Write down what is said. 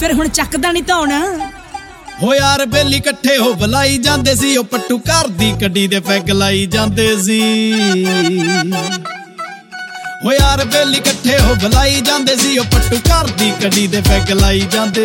ਫਿਰ ਹੁਣ ਚੱਕਦਾ ਨਹੀਂ ਧੌਣ। ਹੋ ਯਾਰ ਬੇਲੀ ਇਕੱਠੇ ਹੋ ਬੁਲਾਈ ਜਾਂਦੇ ਸੀ, ਉਹ ਪੱਟੂ ਘਰ ਦੀ ਗੱਡੀ ਦੇ ਪੈਗ ਲਾਈ ਜਾਂਦੇ ਸੀ। ਹੋ ਯਾਰ ਬੇਲੀ ਇਕੱਠੇ ਹੋ ਬੁਲਾਈ ਜਾਂਦੇ ਸੀ, ਉਹ ਪੱਟੂ ਘਰ ਦੀ ਗੱਡੀ ਦੇ ਪੈਗ ਲਾਈ ਜਾਂਦੇ